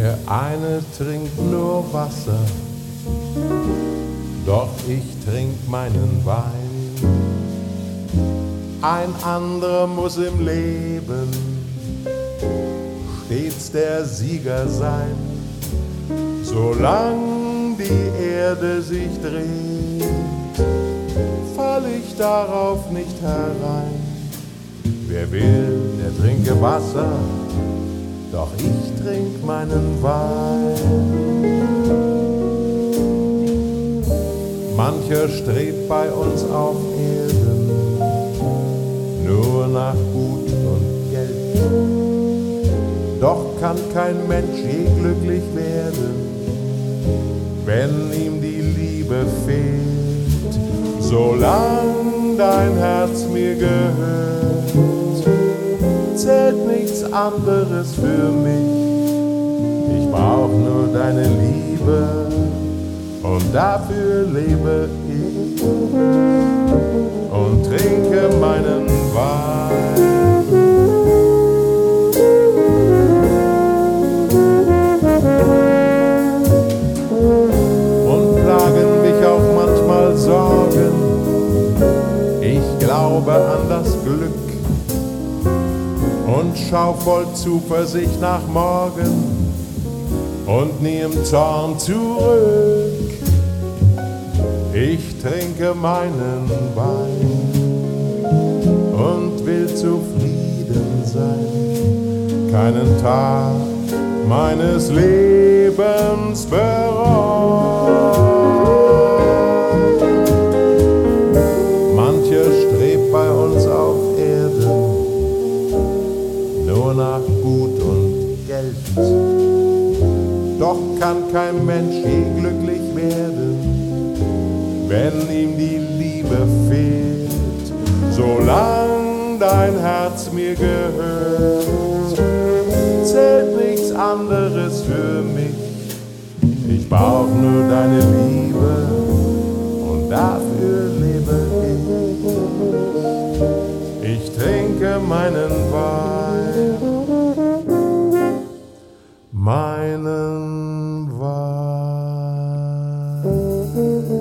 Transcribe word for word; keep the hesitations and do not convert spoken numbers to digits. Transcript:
Der eine trinkt nur Wasser, doch ich trink meinen Wein. Ein anderer muss im Leben stets der Sieger sein. Solang die Erde sich dreht, fall ich darauf nicht herein. Wer will, der trinke Wasser, doch ich trink meinen Wein. Mancher strebt bei uns auf Erden nur nach Gut und Geld, doch kann kein Mensch je glücklich werden, wenn ihm die Liebe fehlt. Solang dein Herz mir gehört, zählt nichts anderes für mich. Ich brauch nur deine Liebe und dafür lebe ich und trinke meinen Wein. Und plagen mich auch manchmal Sorgen. Ich glaube an das Glück und schau voll Zuversicht nach morgen und nie im Zorn zurück. Ich trinke meinen Wein und will zufrieden sein, keinen Tag meines Lebens bereuen. Mancher strebt bei uns auf Erden nur nach Gut und Geld, doch kann kein Mensch je glücklich werden, wenn ihm die Liebe fehlt. Solang dein Herz mir gehört, zählt nichts anderes für mich. Ich brauch nur deine Liebe und dafür lebe ich. Ich trinke meinen Wein, meinen Wein.